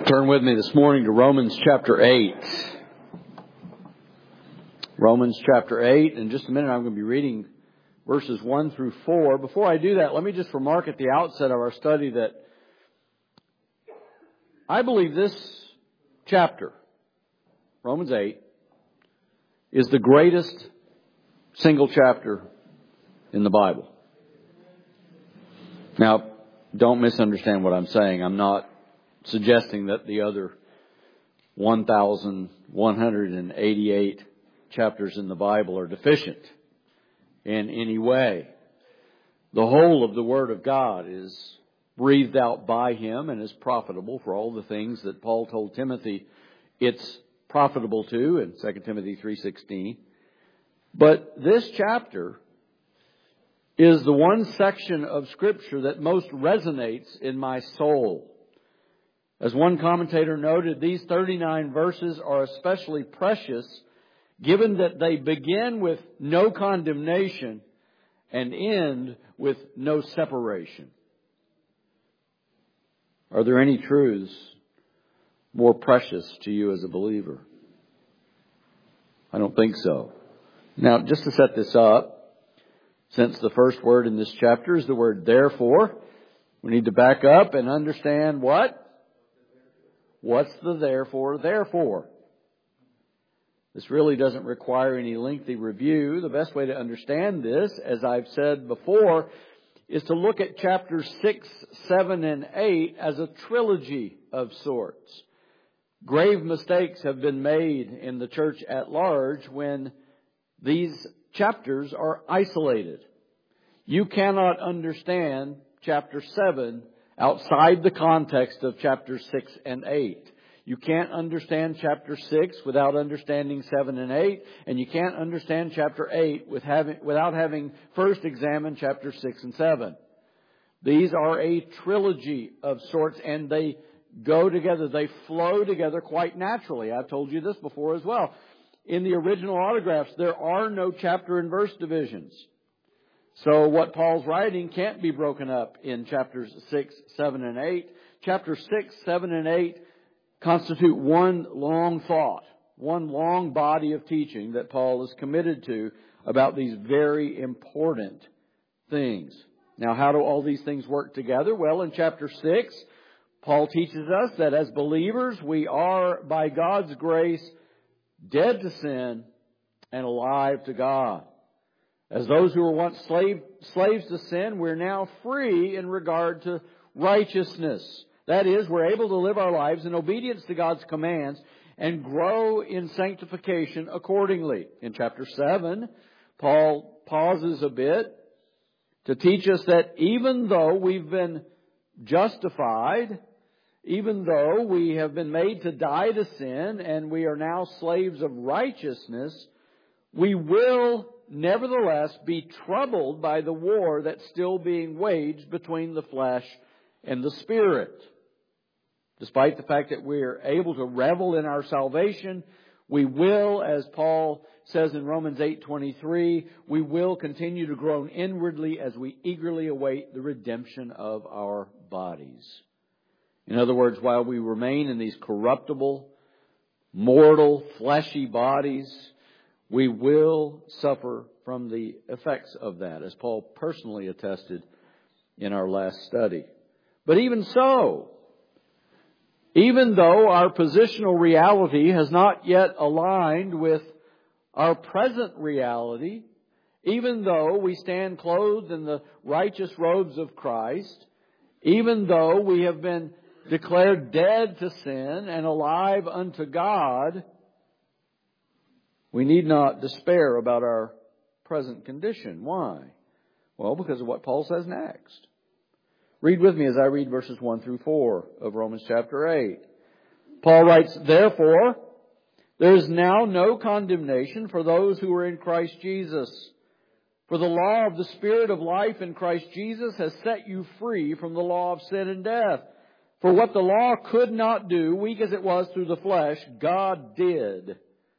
Turn with me this morning to Romans chapter 8. Romans chapter 8. In just a minute I'm going to be reading verses 1 through 4. Before I do that, let me just remark at the outset of our study that I believe this chapter, Romans 8, is the greatest single chapter in the Bible. Now, don't misunderstand what I'm saying. I'm not suggesting that the other 1,188 chapters in the Bible are deficient in any way. The whole of the Word of God is breathed out by Him and is profitable for all the things that Paul told Timothy it's profitable to in 2 Timothy 3:16. But this chapter is the one section of Scripture that most resonates in my soul. As one commentator noted, these 39 verses are especially precious given that they begin with no condemnation and end with no separation. Are there any truths more precious to you as a believer? I don't think so. Now, just to set this up, since the first word in this chapter is the word therefore, we need to back up and understand what? What's the therefore? This really doesn't require any lengthy review. The best way to understand this, as I've said before, is to look at chapters 6, 7, and 8 as a trilogy of sorts. Grave mistakes have been made in the church at large when these chapters are isolated. You cannot understand chapter 7 outside the context of chapters 6 and 8. You can't understand chapter 6 without understanding 7 and 8, and you can't understand chapter 8 without having first examined chapter 6 and 7. These are a trilogy of sorts, and they go together. They flow together quite naturally. I've told you this before as well. In the original autographs, there are no chapter and verse divisions. So what Paul's writing can't be broken up in chapters 6, 7, and 8. Chapters 6, 7, and 8 constitute one long thought, one long body of teaching that Paul is committed to about these very important things. Now, how do all these things work together? Well, in chapter 6, Paul teaches us that as believers, we are, by God's grace, dead to sin and alive to God. As those who were once slaves to sin, we're now free in regard to righteousness. That is, we're able to live our lives in obedience to God's commands and grow in sanctification accordingly. In chapter 7, Paul pauses a bit to teach us that even though we've been justified, even though we have been made to die to sin and we are now slaves of righteousness, we will nevertheless be troubled by the war that's still being waged between the flesh and the spirit. Despite the fact that we're able to revel in our salvation, we will, as Paul says in Romans 8:23, we will continue to groan inwardly as we eagerly await the redemption of our bodies. In other words, while we remain in these corruptible, mortal, fleshy bodies, we will suffer from the effects of that, as Paul personally attested in our last study. But even so, even though our positional reality has not yet aligned with our present reality, even though we stand clothed in the righteous robes of Christ, even though we have been declared dead to sin and alive unto God, we need not despair about our present condition. Why? Well, because of what Paul says next. Read with me as I read verses 1 through 4 of Romans chapter 8. Paul writes, "Therefore, there is now no condemnation for those who are in Christ Jesus. For the law of the Spirit of life in Christ Jesus has set you free from the law of sin and death. For what the law could not do, weak as it was through the flesh, God did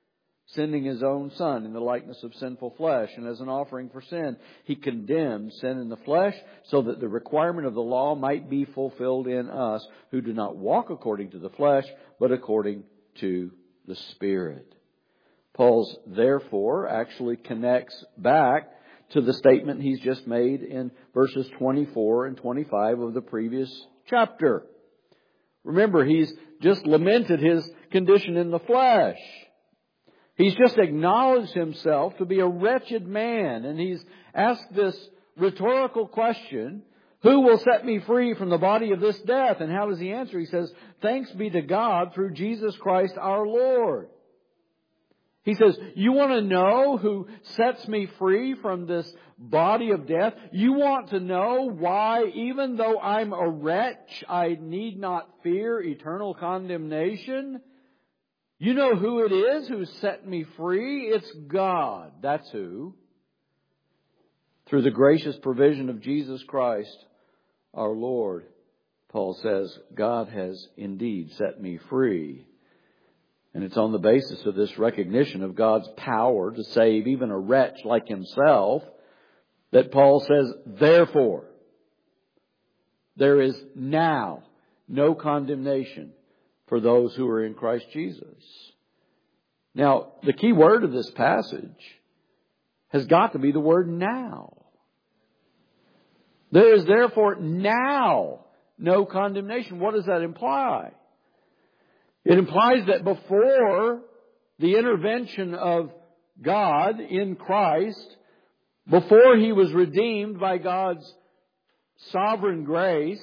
sending His own Son in the likeness of sinful flesh, and as an offering for sin, He condemned sin in the flesh, so that the requirement of the law might be fulfilled in us, who do not walk according to the flesh, but according to the Spirit. Paul's therefore actually connects back to the statement he's just made in verses 24 and 25 of the previous chapter. Remember, he's just lamented his condition in the flesh. He's just acknowledged himself to be a wretched man, and he's asked this rhetorical question, who will set me free from the body of this death? And how does he answer? He says, thanks be to God through Jesus Christ our Lord. He says, you want to know who sets me free from this body of death? You want to know why, even though I'm a wretch, I need not fear eternal condemnation? You know who it is who set me free? It's God. That's who. Through the gracious provision of Jesus Christ, our Lord, Paul says, God has indeed set me free. And it's on the basis of this recognition of God's power to save even a wretch like himself that Paul says, therefore, there is now no condemnation for those who are in Christ Jesus. Now, the key word of this passage has got to be the word now. There is therefore now no condemnation. What does that imply? It implies that before the intervention of God in Christ, before He was redeemed by God's sovereign grace,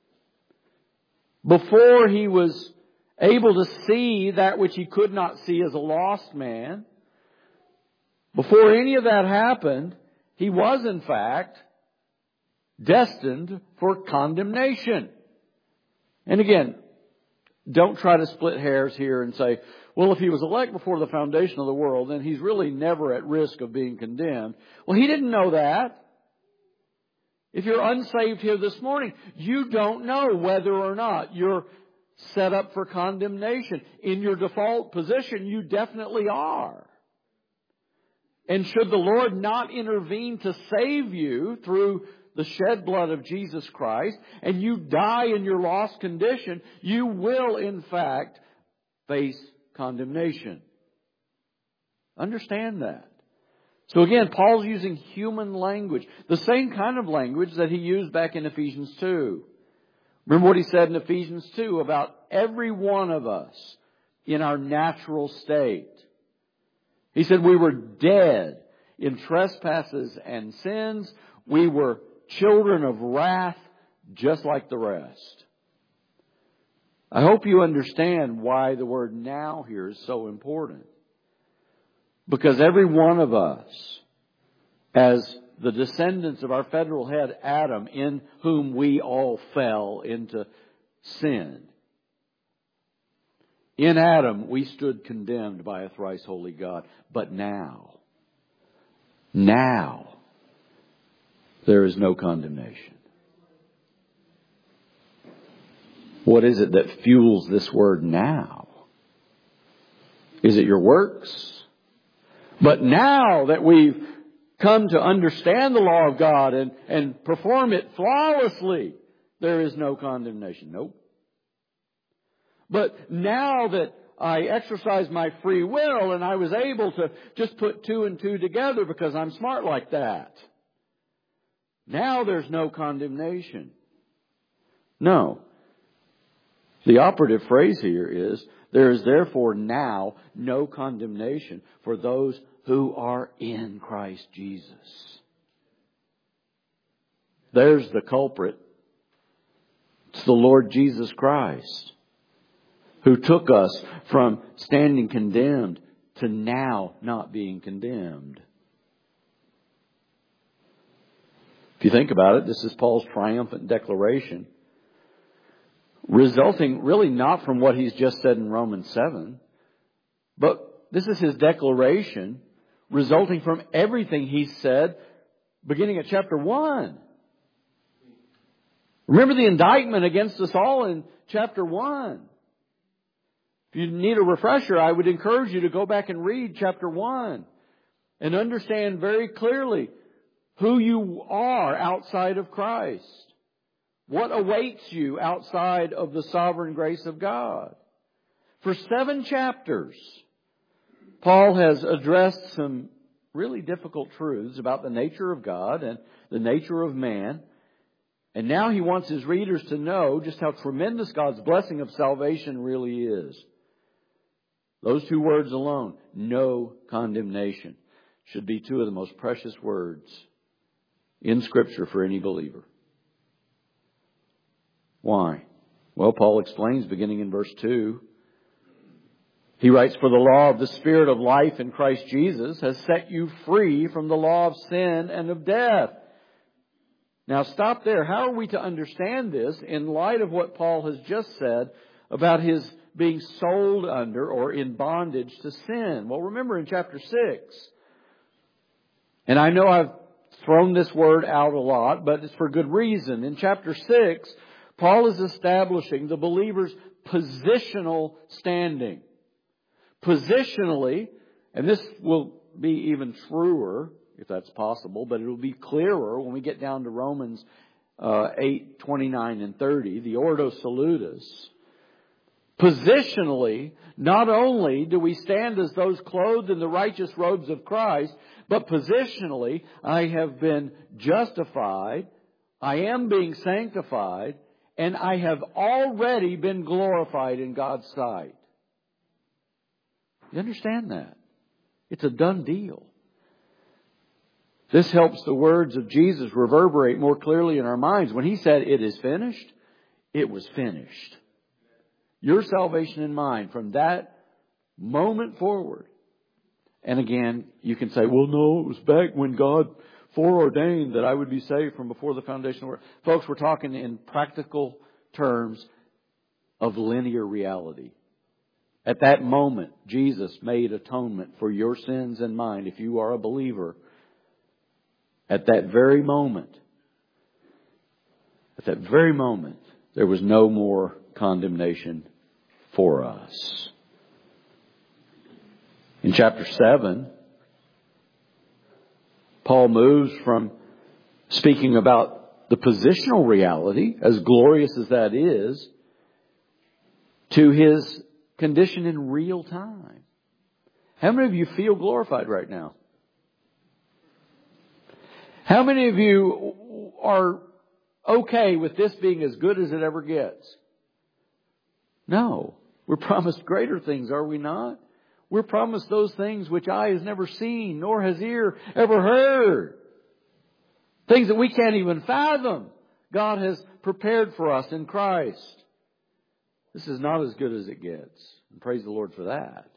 before He was able to see that which He could not see as a lost man, before any of that happened, He was in fact destined for condemnation. And again, don't try to split hairs here and say, well, if He was elect before the foundation of the world, then He's really never at risk of being condemned. Well, He didn't know that. If you're unsaved here this morning, you don't know whether or not you're set up for condemnation. In your default position, you definitely are. And should the Lord not intervene to save you through the shed blood of Jesus Christ, and you die in your lost condition, you will in fact face condemnation. Understand that. So again, Paul's using human language, the same kind of language that he used back in Ephesians 2. Remember what he said in Ephesians 2 about every one of us in our natural state. He said we were dead in trespasses and sins. We were children of wrath, just like the rest. I hope you understand why the word now here is so important. Because every one of us, as the descendants of our federal head Adam, in whom we all fell into sin, in Adam we stood condemned by a thrice holy God. But now, there is no condemnation. What is it that fuels this word now? Is it your works? But now that we've come to understand the law of God and perform it flawlessly, there is no condemnation. Nope. But now that I exercise my free will and I was able to just put two and two together because I'm smart like that, now there's no condemnation. No. The operative phrase here is, there is therefore now no condemnation for those who are in Christ Jesus. There's the culprit. It's the Lord Jesus Christ, who took us from standing condemned to now not being condemned. If you think about it, this is Paul's triumphant declaration, resulting really not from what he's just said in Romans 7, but this is his declaration resulting from everything he said beginning at chapter 1. Remember the indictment against us all in chapter 1. If you need a refresher, I would encourage you to go back and read chapter 1 and understand very clearly who you are outside of Christ. What awaits you outside of the sovereign grace of God? For 7 chapters, Paul has addressed some really difficult truths about the nature of God and the nature of man. And now he wants his readers to know just how tremendous God's blessing of salvation really is. Those 2 words alone, no condemnation, should be 2 of the most precious words in Scripture for any believer. Why? Well, Paul explains beginning in verse 2. He writes, "For the law of the Spirit of life in Christ Jesus has set you free from the law of sin and of death." Now stop there. How are we to understand this in light of what Paul has just said about his being sold under or in bondage to sin? Well, remember in chapter 6, and I know I've thrown this word out a lot, but it's for good reason. In chapter 6, Paul is establishing the believer's positional standing. Positionally, and this will be even truer, if that's possible, but it will be clearer when we get down to Romans 8, 29 and 30, the Ordo Salutis. Positionally, not only do we stand as those clothed in the righteous robes of Christ, but positionally, I have been justified, I am being sanctified, and I have already been glorified in God's sight. You understand that? It's a done deal. This helps the words of Jesus reverberate more clearly in our minds. When He said, "It is finished," it was finished. Your salvation and mine from that moment forward. And again, you can say, "Well, no, it was back when God foreordained that I would be saved from before the foundation of the world." Folks, we're talking in practical terms of linear reality. At that moment, Jesus made atonement for your sins and mine if you are a believer. At that very moment, there was no more condemnation for us. In chapter 7, Paul moves from speaking about the positional reality, as glorious as that is, to his condition in real time. How many of you feel glorified right now? How many of you are okay with this being as good as it ever gets? No. We're promised greater things, are we not? We're promised those things which eye has never seen, nor has ear ever heard. Things that we can't even fathom. God has prepared for us in Christ. This is not as good as it gets. And praise the Lord for that.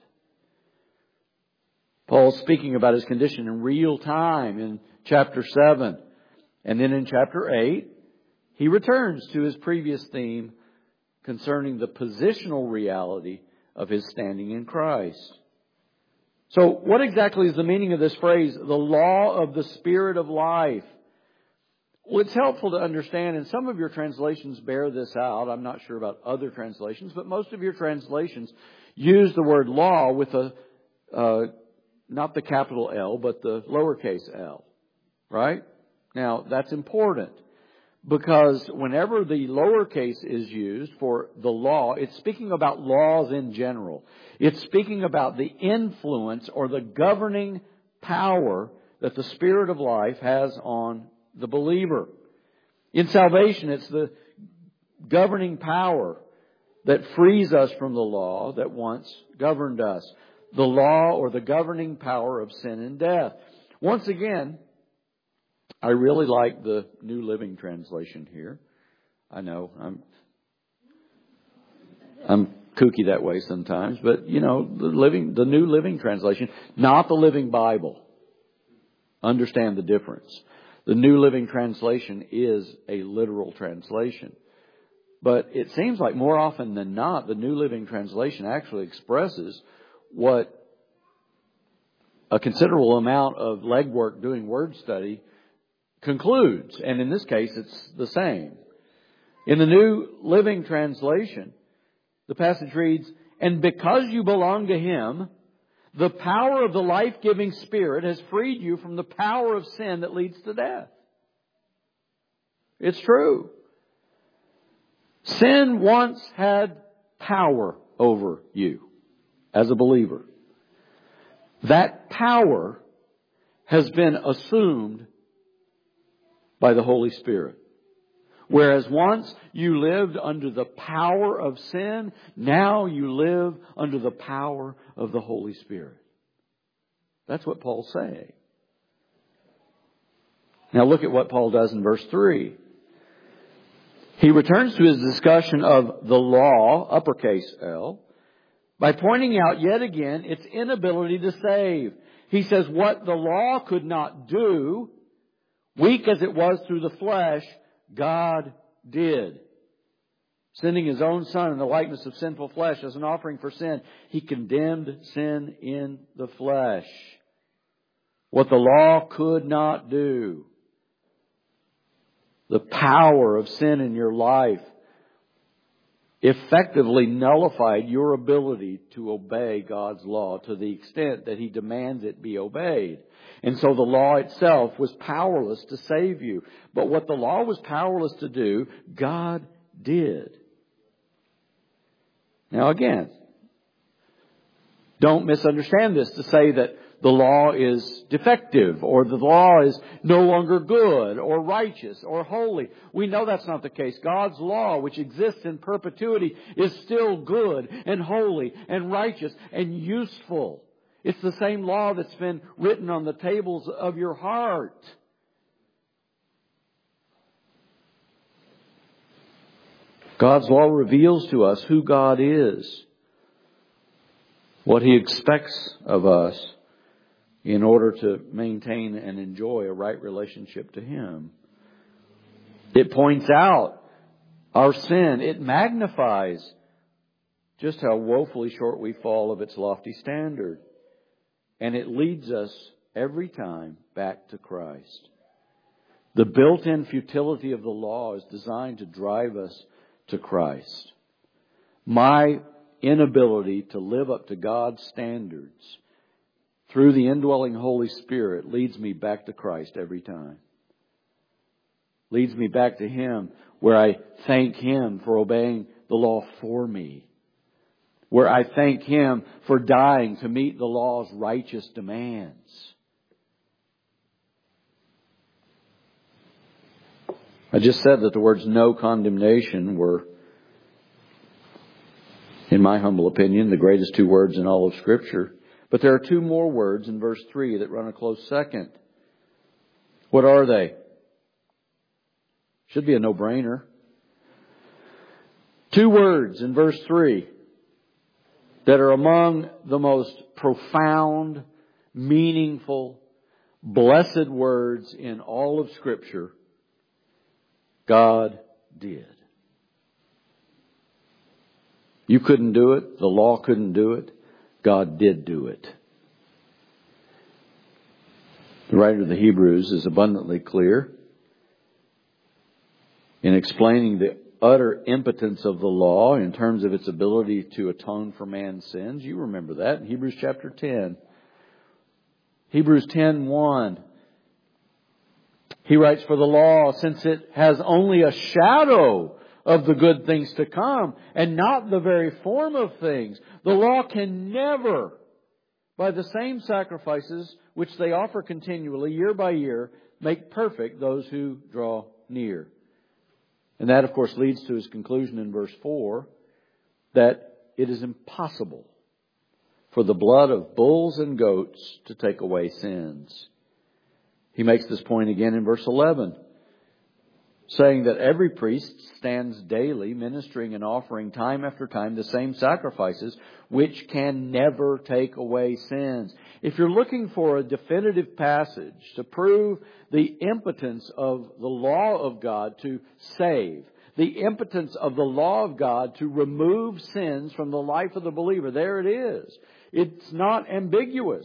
Paul's speaking about his condition in real time in chapter 7. And then in chapter 8, he returns to his previous theme concerning the positional reality of his standing in Christ. So what exactly is the meaning of this phrase, the law of the Spirit of life? Well, it's helpful to understand, and some of your translations bear this out. I'm not sure about other translations, but most of your translations use the word law with not the capital L, but the lowercase l. Right? Now, that's important because whenever the lowercase is used for the law, it's speaking about laws in general. It's speaking about the influence or the governing power that the Spirit of life has on the believer. In salvation, it's the governing power that frees us from the law that once governed us. The law or the governing power of sin and death. Once again, I really like the New Living Translation here. I know I'm kooky that way sometimes, but the New Living Translation, not the Living Bible. Understand the difference. The New Living Translation is a literal translation. But it seems like more often than not, the New Living Translation actually expresses what a considerable amount of legwork doing word study concludes. And in this case, it's the same. In the New Living Translation, the passage reads, And because you belong to Him, the power of the life-giving Spirit has freed you from the power of sin that leads to death. It's true. Sin once had power over you as a believer. That power has been assumed by the Holy Spirit. Whereas once you lived under the power of sin, now you live under the power of the Holy Spirit. That's what Paul's saying. Now look at what Paul does in verse 3. He returns to his discussion of the law, uppercase L, by pointing out yet again its inability to save. He says what the law could not do, weak as it was through the flesh, God did. Sending His own Son in the likeness of sinful flesh as an offering for sin, He condemned sin in the flesh. What the law could not do. The power of sin in your life effectively nullified your ability to obey God's law to the extent that He demands it be obeyed. And so the law itself was powerless to save you. But what the law was powerless to do, God did. Now again, don't misunderstand this to say that the law is defective or the law is no longer good or righteous or holy. We know that's not the case. God's law, which exists in perpetuity, is still good and holy and righteous and useful. It's the same law that's been written on the tables of your heart. God's law reveals to us who God is, what He expects of us in order to maintain and enjoy a right relationship to Him. It points out our sin. It magnifies just how woefully short we fall of its lofty standard. And it leads us every time back to Christ. The built-in futility of the law is designed to drive us to Christ. My inability to live up to God's standards through the indwelling Holy Spirit leads me back to Christ every time. Leads me back to Him, where I thank Him for obeying the law for me. Where I thank Him for dying to meet the law's righteous demands. I just said that the words no condemnation were, in my humble opinion, the greatest two words in all of Scripture. But there are two more words in verse 3 that run a close second. What are they? Should be a no-brainer. Two words in verse 3 that are among the most profound, meaningful, blessed words in all of Scripture. God did. You couldn't do it. The law couldn't do it. God did do it. The writer of the Hebrews is abundantly clear in explaining the utter impotence of the law in terms of its ability to atone for man's sins. You remember that in Hebrews chapter 10. Hebrews 10:1. He writes, for the law, since it has only a shadow of the good things to come and not the very form of things, the law can never, by the same sacrifices which they offer continually year by year, make perfect those who draw near. And that, of course, leads to his conclusion in verse 4 that it is impossible for the blood of bulls and goats to take away sins. He makes this point again in verse 11, saying that every priest stands daily ministering and offering time after time the same sacrifices which can never take away sins. If you're looking for a definitive passage to prove the impotence of the law of God to save, the impotence of the law of God to remove sins from the life of the believer, there it is. It's not ambiguous.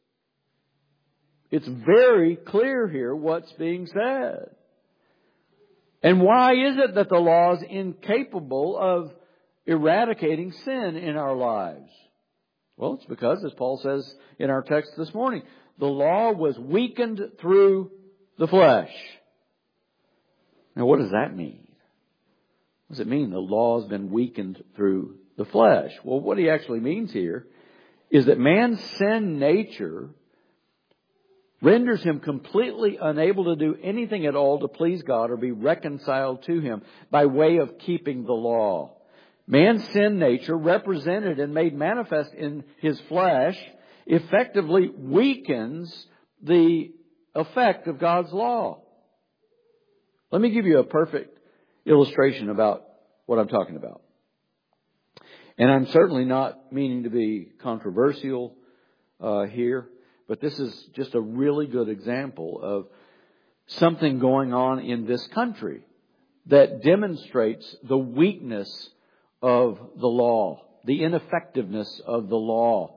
It's very clear here what's being said. And why is it that the law is incapable of eradicating sin in our lives? Well, it's because, as Paul says in our text this morning, the law was weakened through the flesh. Now, what does that mean? What does it mean the law has been weakened through the flesh? Well, what he actually means here is that man's sin nature renders him completely unable to do anything at all to please God or be reconciled to Him by way of keeping the law. Man's sin nature, represented and made manifest in his flesh, effectively weakens the effect of God's law. Let me give you a perfect illustration about what I'm talking about. And I'm certainly not meaning to be controversial here, but this is just a really good example of something going on in this country that demonstrates the weakness of the law, the ineffectiveness of the law.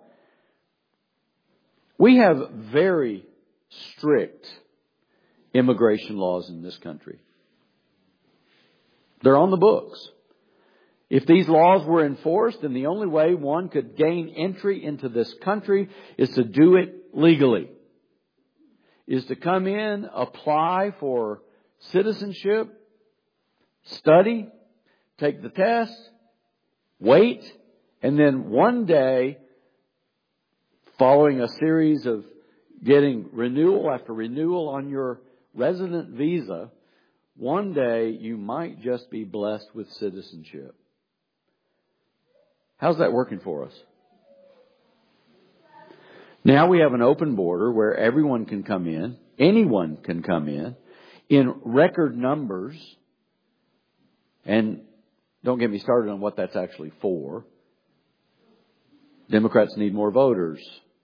We have very strict immigration laws in this country. They're on the books. If these laws were enforced, then the only way one could gain entry into this country is to do it legally. Is to come in, apply for citizenship, study, take the test, wait, and then one day, following a series of getting renewal after renewal on your resident visa, one day you might just be blessed with citizenship. How's that working for us? Now we have an open border where everyone can come in, anyone can come in record numbers. And don't get me started on what that's actually for. Democrats need more voters.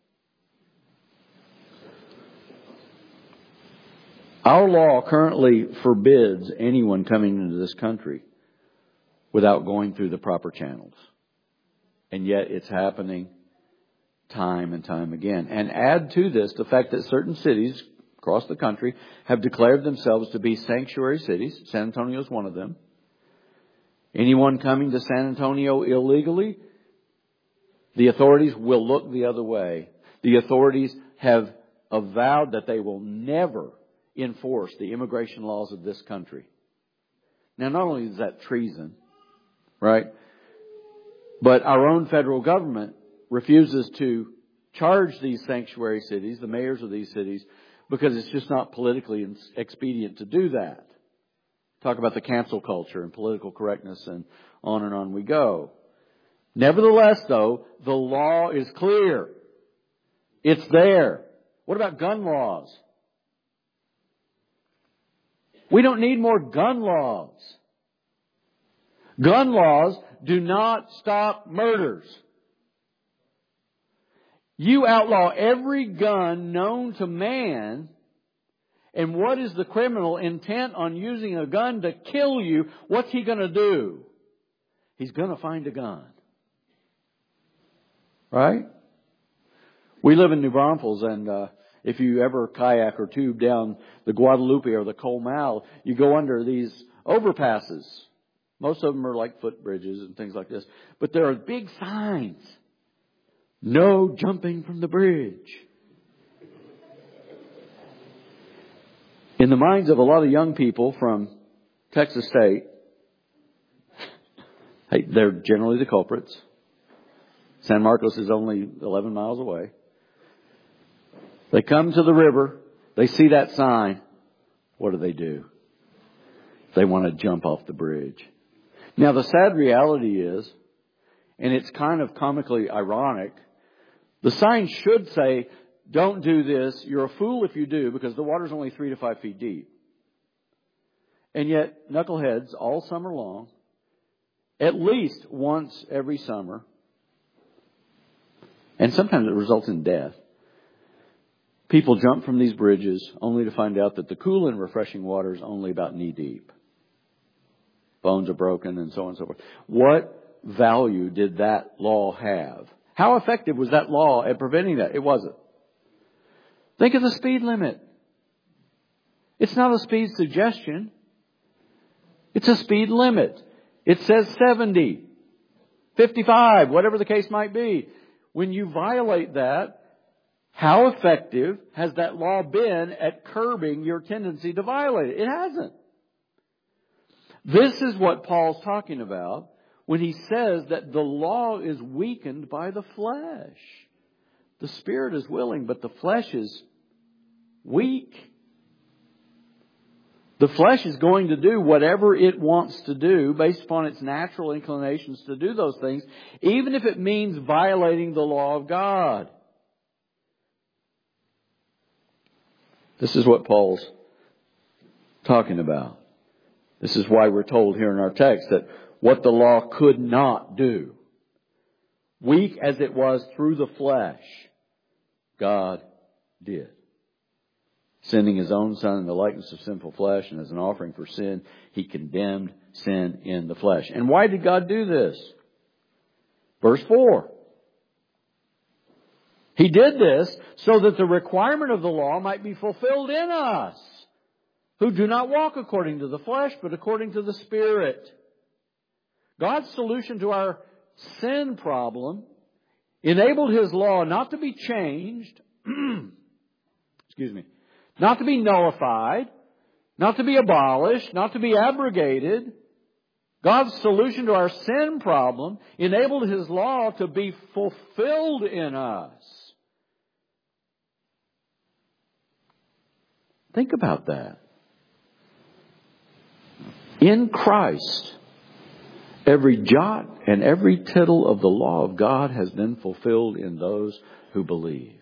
Our law currently forbids anyone coming into this country without going through the proper channels. And yet it's happening time and time again. And add to this the fact that certain cities across the country have declared themselves to be sanctuary cities. San Antonio is one of them. Anyone coming to San Antonio illegally, the authorities will look the other way. The authorities have avowed that they will never enforce the immigration laws of this country. Now, not only is that treason, right? But our own federal government refuses to charge these sanctuary cities, the mayors of these cities, because it's just not politically expedient to do that. Talk about the cancel culture and political correctness and on we go. Nevertheless, though, the law is clear. It's there. What about gun laws? We don't need more gun laws. Gun laws do not stop murders. You outlaw every gun known to man, and what is the criminal intent on using a gun to kill you? What's he going to do? He's going to find a gun. Right? We live in New Braunfels, and if you ever kayak or tube down the Guadalupe or the Comal, you go under these overpasses. Most of them are like footbridges and things like this. But there are big signs. No jumping from the bridge. In the minds of a lot of young people from Texas State, hey, they're generally the culprits. San Marcos is only 11 miles away. They come to the river. They see that sign. What do? They want to jump off the bridge. Now, the sad reality is, and it's kind of comically ironic, the sign should say, don't do this. You're a fool if you do, because the water's only 3 to 5 feet deep. And yet, knuckleheads all summer long, at least once every summer, and sometimes it results in death, people jump from these bridges only to find out that the cool and refreshing water is only about knee deep. Bones are broken and so on and so forth. What value did that law have? How effective was that law at preventing that? It wasn't. Think of the speed limit. It's not a speed suggestion. It's a speed limit. It says 70. 55, whatever the case might be. When you violate that, how effective has that law been at curbing your tendency to violate it? It hasn't. This is what Paul's talking about when he says that the law is weakened by the flesh. The Spirit is willing, but the flesh is weak. The flesh is going to do whatever it wants to do based upon its natural inclinations to do those things, even if it means violating the law of God. This is what Paul's talking about. This is why we're told here in our text that what the law could not do, weak as it was through the flesh, God did. Sending His own Son in the likeness of sinful flesh and as an offering for sin, He condemned sin in the flesh. And why did God do this? Verse 4. He did this so that the requirement of the law might be fulfilled in us, who do not walk according to the flesh, but according to the Spirit. God's solution to our sin problem enabled His law not to be changed, not to be nullified, not to be abolished, not to be abrogated. God's solution to our sin problem enabled His law to be fulfilled in us. Think about that. In Christ, every jot and every tittle of the law of God has been fulfilled in those who believe.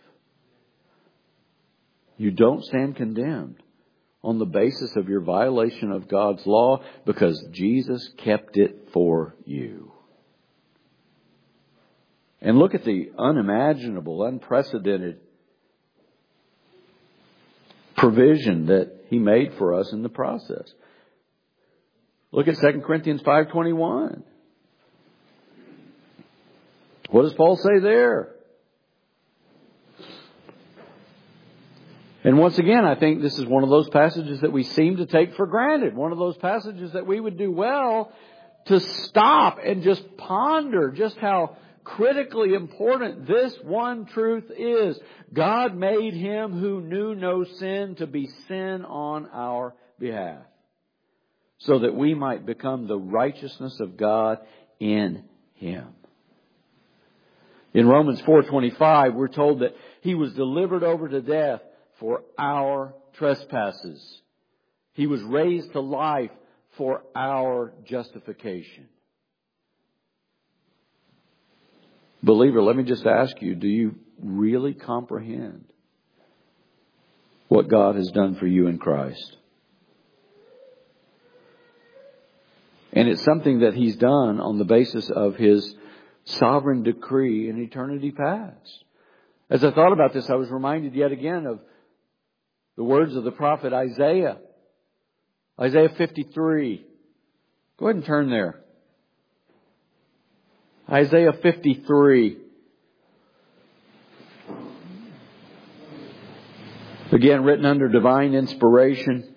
You don't stand condemned on the basis of your violation of God's law because Jesus kept it for you. And look at the unimaginable, unprecedented provision that He made for us in the process. Look at 2 Corinthians 5:21. What does Paul say there? And once again, I think this is one of those passages that we seem to take for granted. One of those passages that we would do well to stop and just ponder just how critically important this one truth is. God made Him who knew no sin to be sin on our behalf, so that we might become the righteousness of God in Him. In Romans 4:25, we're told that He was delivered over to death for our trespasses. He was raised to life for our justification. Believer, let me just ask you, do you really comprehend what God has done for you in Christ? And it's something that He's done on the basis of His sovereign decree in eternity past. As I thought about this, I was reminded yet again of the words of the prophet Isaiah. Isaiah 53. Go ahead and turn there. Isaiah 53. Again, written under divine inspiration.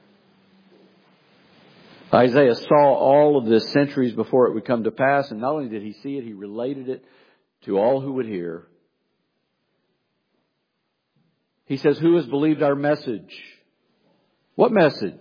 Isaiah saw all of this centuries before it would come to pass, and not only did he see it, he related it to all who would hear. He says, who has believed our message? What message?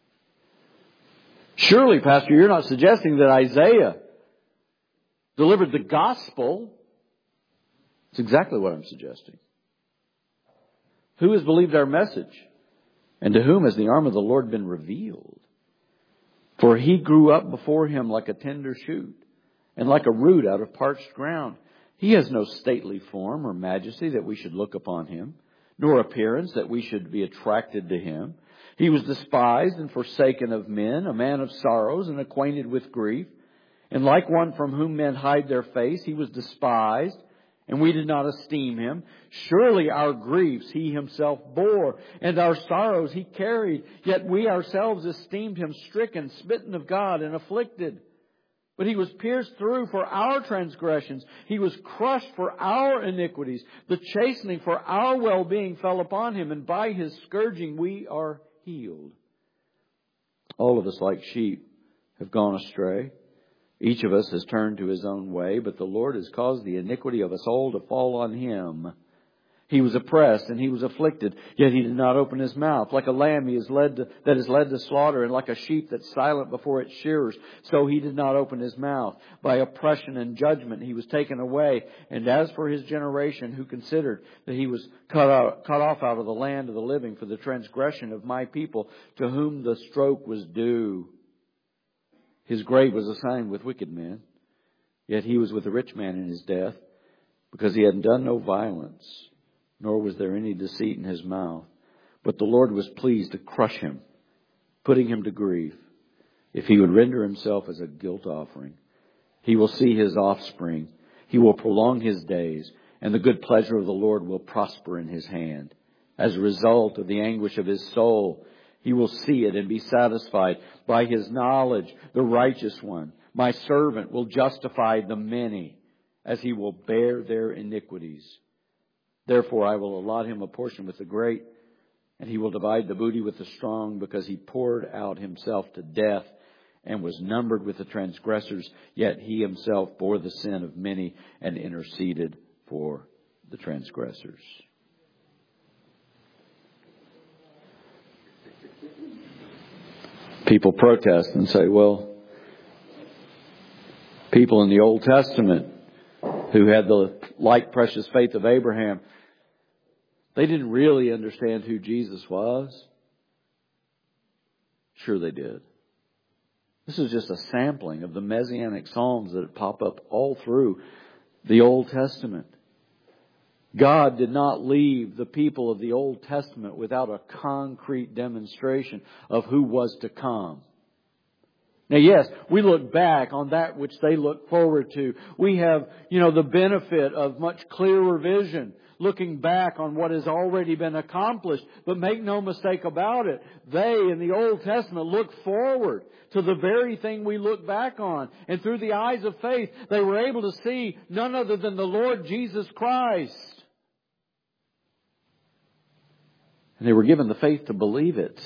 Surely, Pastor, you're not suggesting that Isaiah delivered the gospel. It's exactly what I'm suggesting. Who has believed our message? And to whom has the arm of the Lord been revealed? For He grew up before Him like a tender shoot, and like a root out of parched ground. He has no stately form or majesty that we should look upon Him, nor appearance that we should be attracted to Him. He was despised and forsaken of men, a man of sorrows and acquainted with grief. And like one from whom men hide their face, He was despised, and we did not esteem Him. Surely our griefs He Himself bore, and our sorrows He carried. Yet we ourselves esteemed Him stricken, smitten of God, and afflicted. But He was pierced through for our transgressions. He was crushed for our iniquities. The chastening for our well-being fell upon Him, and by His scourging we are healed. All of us, like sheep, have gone astray. Each of us has turned to his own way, but the Lord has caused the iniquity of us all to fall on him. He was oppressed and he was afflicted, yet he did not open his mouth. Like a lamb that is led to slaughter, and like a sheep that's silent before its shearers, so he did not open his mouth. By oppression and judgment he was taken away. And as for his generation, who considered that he was cut off out of the land of the living for the transgression of my people, to whom the stroke was due. His grave was assigned with wicked men, yet he was with a rich man in his death, because he had done no violence, nor was there any deceit in his mouth. But the Lord was pleased to crush him, putting him to grief. If he would render himself as a guilt offering, he will see his offspring. He will prolong his days, and the good pleasure of the Lord will prosper in his hand. As a result of the anguish of his soul, he will see it and be satisfied. By his knowledge, the righteous one, my servant, will justify the many, as he will bear their iniquities. Therefore I will allot him a portion with the great, and he will divide the booty with the strong, because he poured out himself to death and was numbered with the transgressors. Yet he himself bore the sin of many and interceded for the transgressors. People protest and say, well, people in the Old Testament who had the like precious faith of Abraham, they didn't really understand who Jesus was. Sure they did. This is just a sampling of the Messianic Psalms that pop up all through the Old Testament. God did not leave the people of the Old Testament without a concrete demonstration of who was to come. Now, yes, we look back on that which they look forward to. We have, the benefit of much clearer vision, looking back on what has already been accomplished. But make no mistake about it, they in the Old Testament look forward to the very thing we look back on. And through the eyes of faith, they were able to see none other than the Lord Jesus Christ. And they were given the faith to believe it.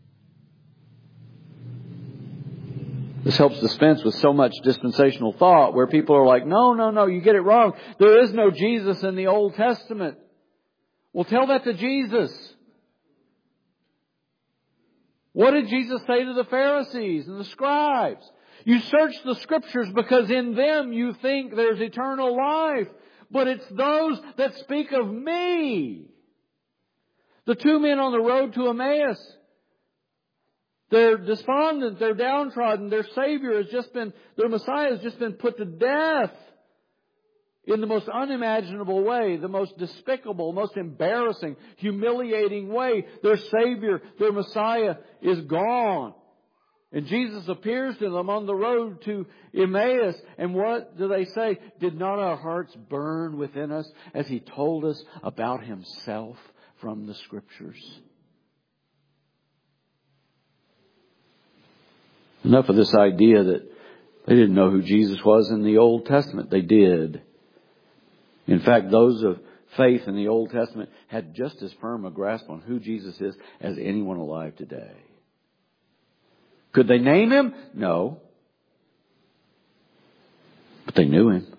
This helps dispense with so much dispensational thought where people are like, no, you get it wrong. There is no Jesus in the Old Testament. Well, tell that to Jesus. What did Jesus say to the Pharisees and the scribes? You search the Scriptures because in them you think there's eternal life. But it's those that speak of me. The two men on the road to Emmaus, they're despondent, they're downtrodden, their Messiah has just been put to death in the most unimaginable way, the most despicable, most embarrassing, humiliating way. Their Savior, their Messiah is gone. And Jesus appears to them on the road to Emmaus. And what do they say? Did not our hearts burn within us as He told us about Himself from the Scriptures? Enough of this idea that they didn't know who Jesus was in the Old Testament. They did. In fact, those of faith in the Old Testament had just as firm a grasp on who Jesus is as anyone alive today. Could they name Him? No. But they knew Him.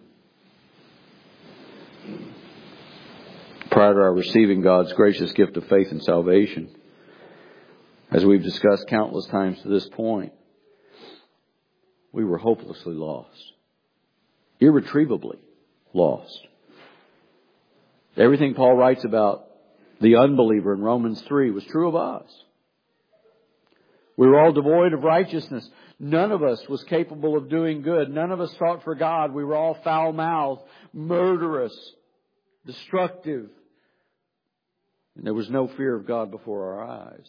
Prior to our receiving God's gracious gift of faith and salvation, as we've discussed countless times to this point, we were hopelessly lost. Irretrievably lost. Everything Paul writes about the unbeliever in Romans 3 was true of us. We were all devoid of righteousness. None of us was capable of doing good. None of us sought for God. We were all foul-mouthed, murderous, destructive. And there was no fear of God before our eyes.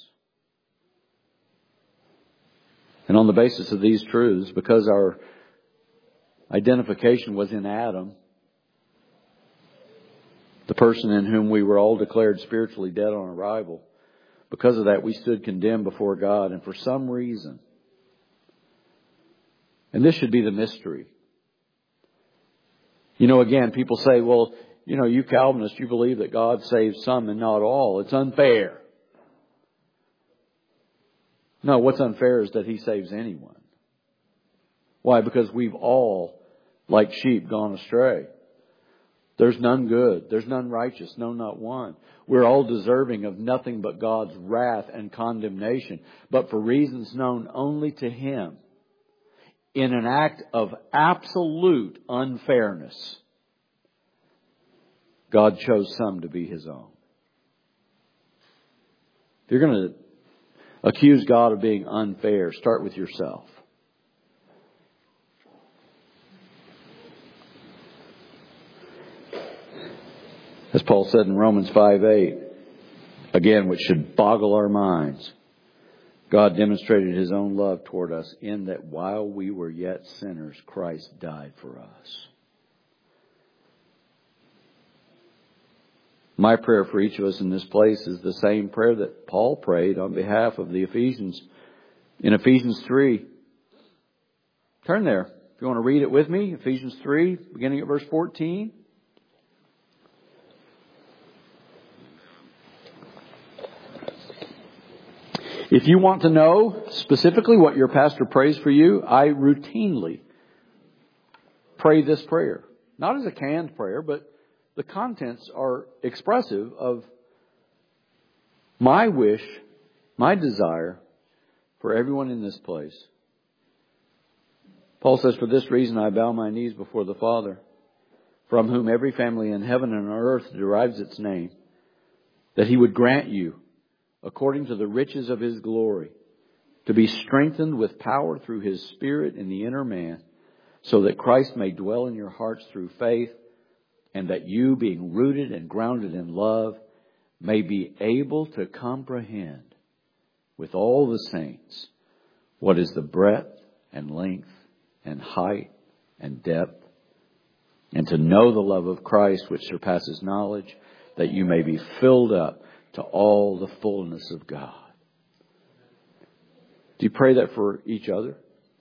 And on the basis of these truths, because our identification was in Adam, the person in whom we were all declared spiritually dead on arrival, because of that we stood condemned before God. And for some reason, and this should be the mystery. Again, people say, well, you Calvinists, you believe that God saves some and not all. It's unfair. No, what's unfair is that He saves anyone. Why? Because we've all, like sheep, gone astray. There's none good. There's none righteous. No, not one. We're all deserving of nothing but God's wrath and condemnation. But for reasons known only to Him, in an act of absolute unfairness, God chose some to be His own. If you're going to accuse God of being unfair, start with yourself. As Paul said in Romans 5:8, again, which should boggle our minds, God demonstrated His own love toward us in that while we were yet sinners, Christ died for us. My prayer for each of us in this place is the same prayer that Paul prayed on behalf of the Ephesians in Ephesians 3. Turn there if you want to read it with me. Ephesians 3, beginning at verse 14. If you want to know specifically what your pastor prays for you, I routinely pray this prayer. Not as a canned prayer, but the contents are expressive of my wish, my desire for everyone in this place. Paul says, for this reason I bow my knees before the Father, from whom every family in heaven and on earth derives its name, that He would grant you, according to the riches of His glory, to be strengthened with power through His Spirit in the inner man, so that Christ may dwell in your hearts through faith, and that you, being rooted and grounded in love, may be able to comprehend with all the saints what is the breadth and length and height and depth, and to know the love of Christ which surpasses knowledge, that you may be filled up to all the fullness of God. Do you pray that for each other?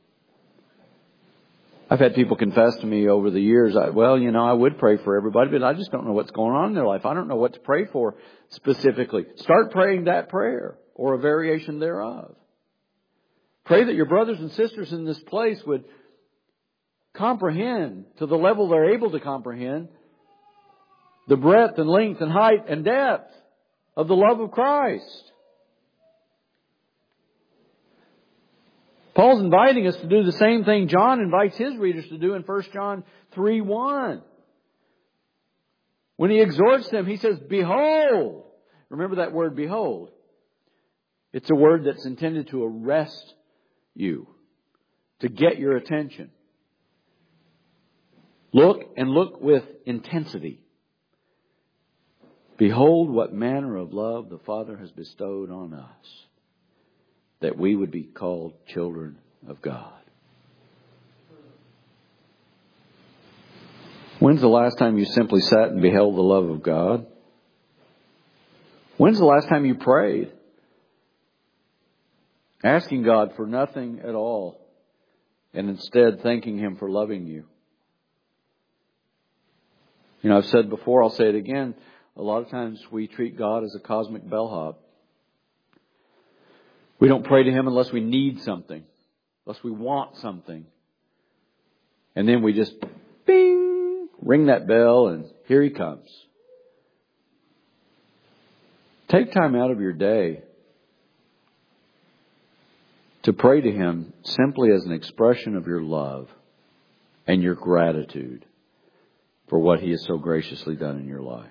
I've had people confess to me over the years, I would pray for everybody, but I just don't know what's going on in their life. I don't know what to pray for specifically. Start praying that prayer or a variation thereof. Pray that your brothers and sisters in this place would comprehend to the level they're able to comprehend the breadth and length and height and depth of the love of Christ. Paul's inviting us to do the same thing John invites his readers to do in 1 John 3:1. When he exhorts them, he says, behold. Remember that word, behold. It's a word that's intended to arrest you, to get your attention. Look and look with intensity. Behold what manner of love the Father has bestowed on us, that we would be called children of God. When's the last time you simply sat and beheld the love of God? When's the last time you prayed? Asking God for nothing at all, and instead thanking Him for loving you. You know, I've said before, I'll say it again, a lot of times we treat God as a cosmic bellhop. We don't pray to Him unless we need something, unless we want something. And then we just, bing, ring that bell and here He comes. Take time out of your day to pray to Him simply as an expression of your love and your gratitude for what He has so graciously done in your life.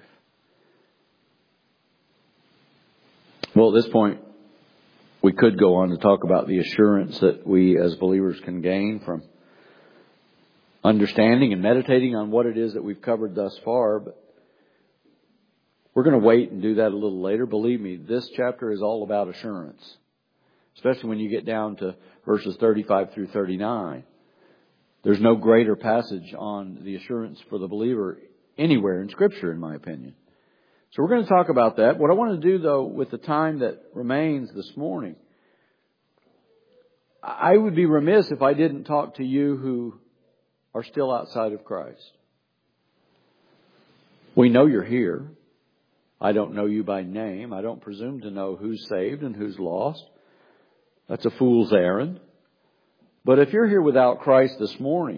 Well, at this point, we could go on to talk about the assurance that we as believers can gain from understanding and meditating on what it is that we've covered thus far. But we're going to wait and do that a little later. Believe me, this chapter is all about assurance, especially when you get down to verses 35 through 39. There's no greater passage on the assurance for the believer anywhere in Scripture, in my opinion. So we're going to talk about that. What I want to do, though, with the time that remains this morning, I would be remiss if I didn't talk to you who are still outside of Christ. We know you're here. I don't know you by name. I don't presume to know who's saved and who's lost. That's a fool's errand. But if you're here without Christ this morning,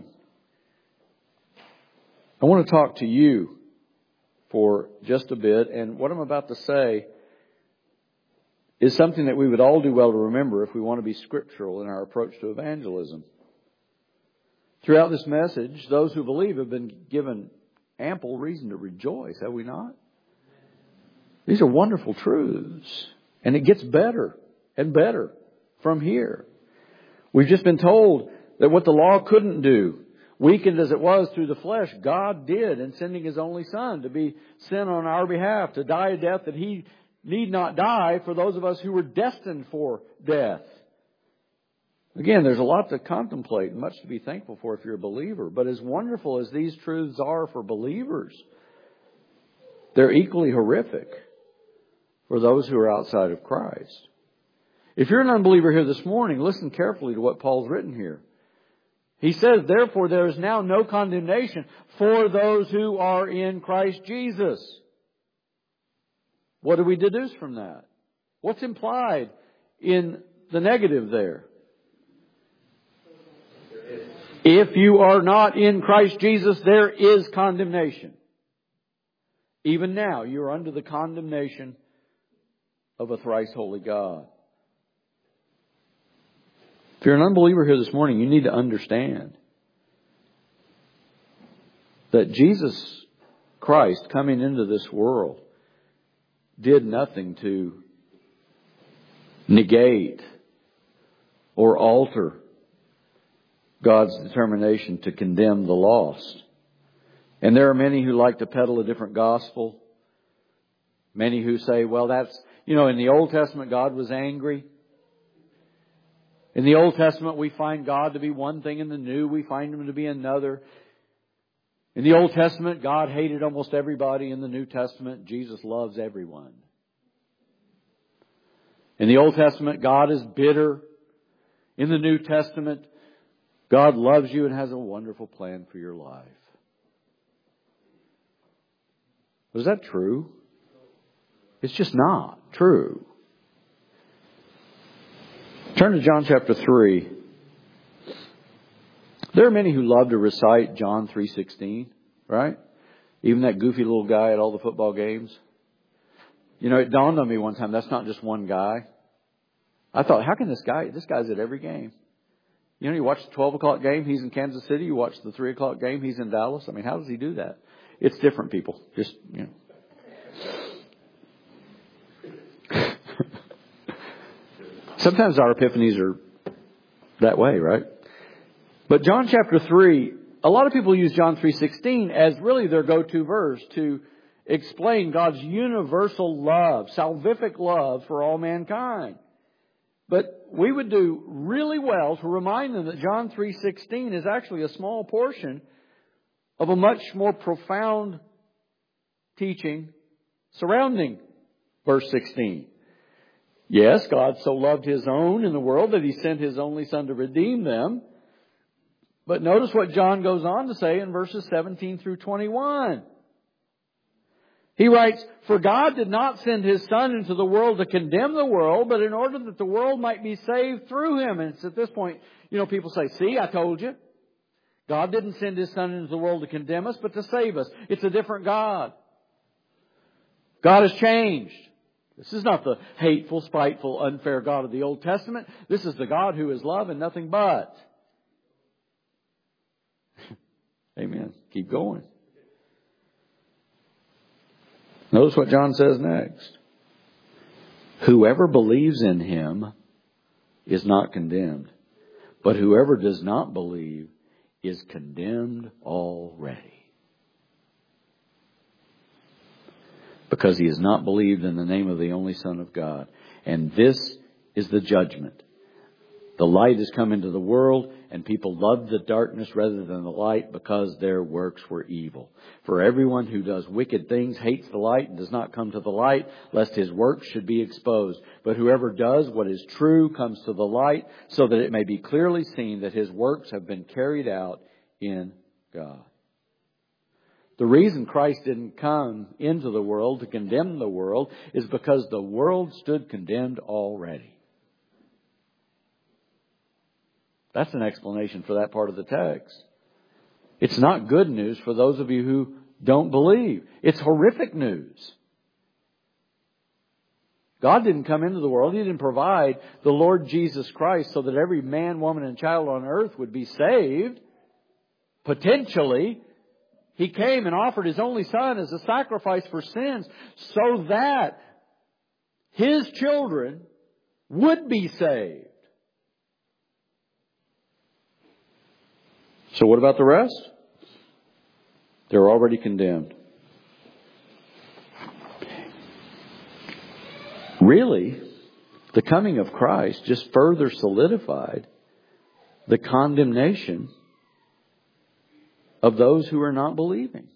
I want to talk to you for just a bit. And what I'm about to say is something that we would all do well to remember if we want to be scriptural in our approach to evangelism. Throughout this message, those who believe have been given ample reason to rejoice, have we not? These are wonderful truths. And it gets better and better from here. We've just been told that what the law couldn't do, weakened as it was through the flesh, God did in sending His only Son to be sin on our behalf, to die a death that He need not die for those of us who were destined for death. Again, there's a lot to contemplate and much to be thankful for if you're a believer. But as wonderful as these truths are for believers, they're equally horrific for those who are outside of Christ. If you're an unbeliever here this morning, listen carefully to what Paul's written here. He says, therefore, there is now no condemnation for those who are in Christ Jesus. What do we deduce from that? What's implied in the negative there? If you are not in Christ Jesus, there is condemnation. Even now, you are under the condemnation of a thrice holy God. If you're an unbeliever here this morning, you need to understand that Jesus Christ coming into this world did nothing to negate or alter God's determination to condemn the lost. And there are many who like to peddle a different gospel. Many who say, well, that's, in the Old Testament God was angry. In the Old Testament we find God to be one thing, in the New we find Him to be another. In the Old Testament God hated almost everybody. In the New Testament Jesus loves everyone. In the Old Testament God is bitter. In the New Testament God loves you and has a wonderful plan for your life. Was that true? It's just not true. Turn to John chapter 3. There are many who love to recite John 3:16, right? Even that goofy little guy at all the football games. It dawned on me one time, that's not just one guy. I thought, how can this guy's at every game. You watch the 12 o'clock game, he's in Kansas City. You watch the 3 o'clock game, he's in Dallas. I mean, how does he do that? It's different, people. Just, Sometimes our epiphanies are that way, right? But John chapter 3, a lot of people use John 3:16 as really their go-to verse to explain God's universal love, salvific love for all mankind. But we would do really well to remind them that John 3:16 is actually a small portion of a much more profound teaching surrounding verse 16. Yes, God so loved His own in the world that He sent His only Son to redeem them. But notice what John goes on to say in verses 17 through 21. He writes, for God did not send His Son into the world to condemn the world, but in order that the world might be saved through Him. And it's at this point, people say, see, I told you. God didn't send His Son into the world to condemn us, but to save us. It's a different God. God has changed. This is not the hateful, spiteful, unfair God of the Old Testament. This is the God who is love and nothing but. Amen. Keep going. Notice what John says next. Whoever believes in Him is not condemned, but whoever does not believe is condemned already, because he has not believed in the name of the only Son of God. And this is the judgment. The light has come into the world, and people loved the darkness rather than the light because their works were evil. For everyone who does wicked things hates the light and does not come to the light, lest his works should be exposed. But whoever does what is true comes to the light, so that it may be clearly seen that his works have been carried out in God. The reason Christ didn't come into the world to condemn the world is because the world stood condemned already. That's an explanation for that part of the text. It's not good news for those of you who don't believe. It's horrific news. God didn't come into the world. He didn't provide the Lord Jesus Christ so that every man, woman, and child on earth would be saved. Potentially. He came and offered His only Son as a sacrifice for sins so that His children would be saved. So what about the rest? They're already condemned. Really, the coming of Christ just further solidified the condemnation of those who are not believing.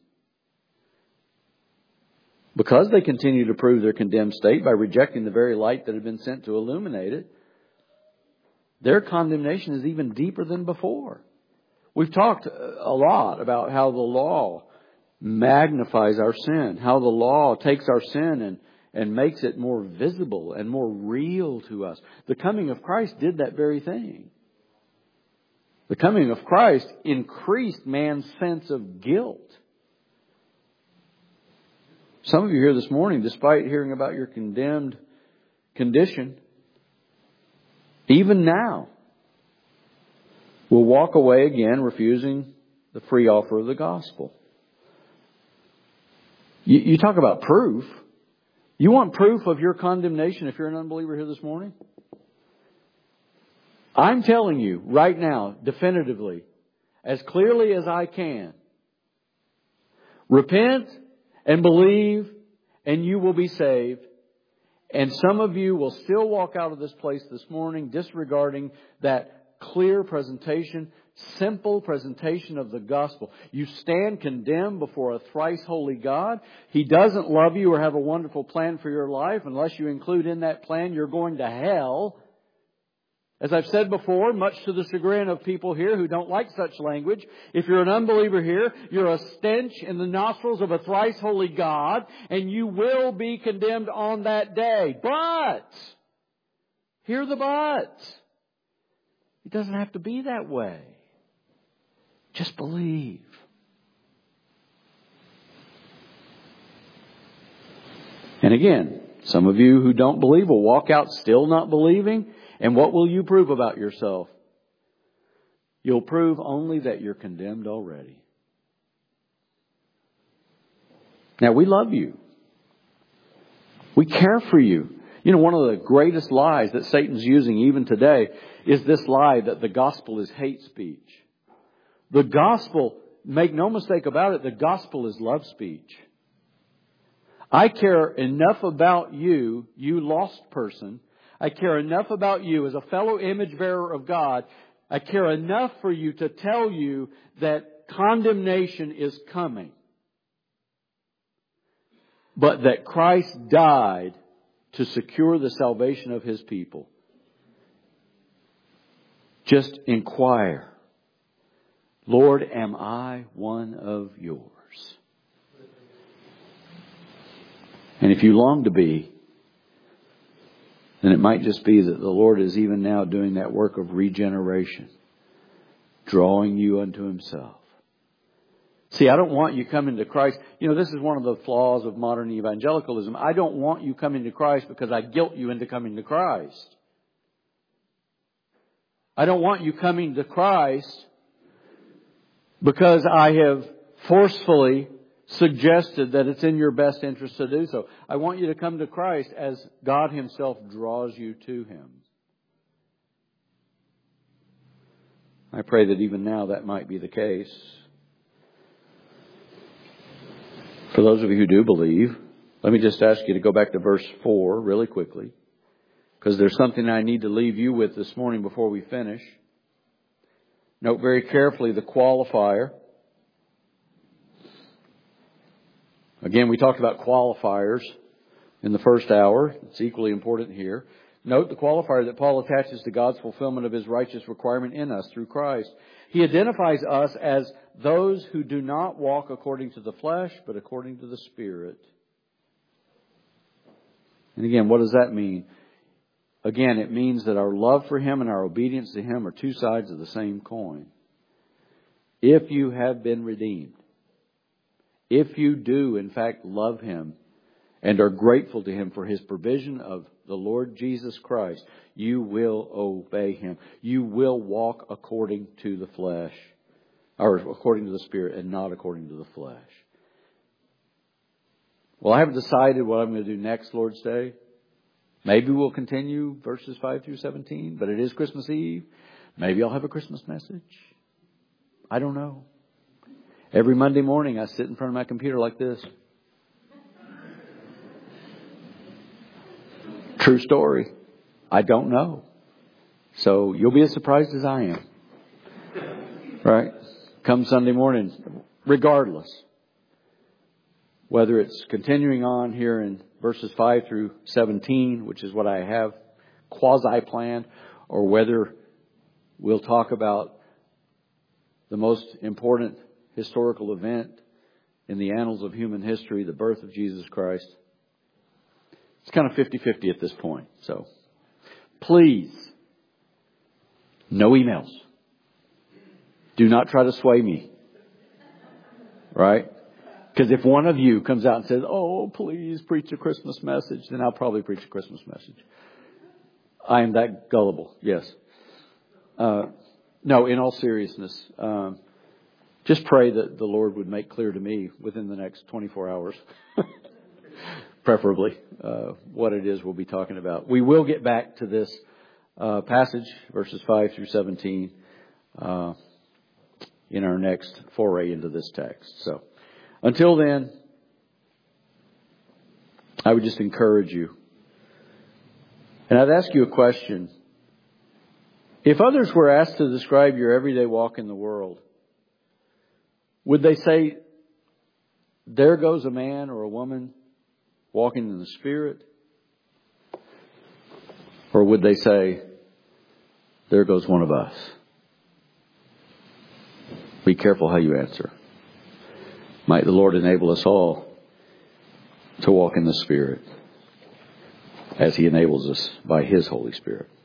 Because they continue to prove their condemned state by rejecting the very light that had been sent to illuminate it, their condemnation is even deeper than before. We've talked a lot about how the law magnifies our sin, how the law takes our sin and makes it more visible and more real to us. The coming of Christ did that very thing. The coming of Christ increased man's sense of guilt. Some of you here this morning, despite hearing about your condemned condition, even now, will walk away again refusing the free offer of the gospel. You talk about proof. You want proof of your condemnation if you're an unbeliever here this morning? I'm telling you right now, definitively, as clearly as I can, repent and believe and you will be saved. And some of you will still walk out of this place this morning disregarding that clear presentation, simple presentation of the gospel. You stand condemned before a thrice holy God. He doesn't love you or have a wonderful plan for your life. Unless you include in that plan, you're going to hell. As I've said before, much to the chagrin of people here who don't like such language, if you're an unbeliever here, you're a stench in the nostrils of a thrice holy God, and you will be condemned on that day. But, hear the but. It doesn't have to be that way. Just believe. And again, some of you who don't believe will walk out still not believing. And what will you prove about yourself? You'll prove only that you're condemned already. Now, we love you. We care for you. You know, one of the greatest lies that Satan's using even today is this lie that the gospel is hate speech. The gospel, make no mistake about it, the gospel is love speech. I care enough about you, you lost person. I care enough about you as a fellow image bearer of God. I care enough for you to tell you that condemnation is coming. But that Christ died to secure the salvation of His people. Just inquire, Lord, am I one of yours? And if you long to be, then it might just be that the Lord is even now doing that work of regeneration, drawing you unto Himself. See, I don't want you coming to Christ. You know, this is one of the flaws of modern evangelicalism. I don't want you coming to Christ because I guilt you into coming to Christ. I don't want you coming to Christ because I have forcefully suggested that it's in your best interest to do so. I want you to come to Christ as God Himself draws you to Him. I pray that even now that might be the case. For those of you who do believe, let me just ask you to go back to verse 4 really quickly, because there's something I need to leave you with this morning before we finish. Note very carefully the qualifier. Again, we talked about qualifiers in the first hour. It's equally important here. Note the qualifier that Paul attaches to God's fulfillment of His righteous requirement in us through Christ. He identifies us as those who do not walk according to the flesh, but according to the Spirit. And again, what does that mean? again, it means that our love for Him and our obedience to Him are two sides of the same coin. If you have been redeemed, if you do, in fact, love Him and are grateful to Him for His provision of the Lord Jesus Christ, you will obey Him. You will walk according to the flesh, or according to the Spirit, and not according to the flesh. Well, I haven't decided what I'm going to do next Lord's Day. Maybe we'll continue verses 5 through 17, but it is Christmas Eve. Maybe I'll have a Christmas message. I don't know. Every Monday morning I sit in front of my computer like this. True story. I don't know. So you'll be as surprised as I am. Right? Come Sunday morning, regardless. Whether it's continuing on here in verses 5 through 17, which is what I have quasi-planned, or whether we'll talk about the most important historical event in the annals of human history, the birth of Jesus Christ. It's kind of 50-50 at this point. So, please, no emails. Do not try to sway me. Right? Because if one of you comes out and says, oh, please preach a Christmas message, then I'll probably preach a Christmas message. I am that gullible. Yes. No, in all seriousness, just pray that the Lord would make clear to me within the next 24 hours, preferably, what it is we'll be talking about. We will get back to this passage, verses 5 through 17, in our next foray into this text. So, until then, I would just encourage you. And I'd ask you a question. If others were asked to describe your everyday walk in the world, would they say, there goes a man or a woman walking in the Spirit? Or would they say, there goes one of us? Be careful how you answer. Might the Lord enable us all to walk in the Spirit as He enables us by His Holy Spirit.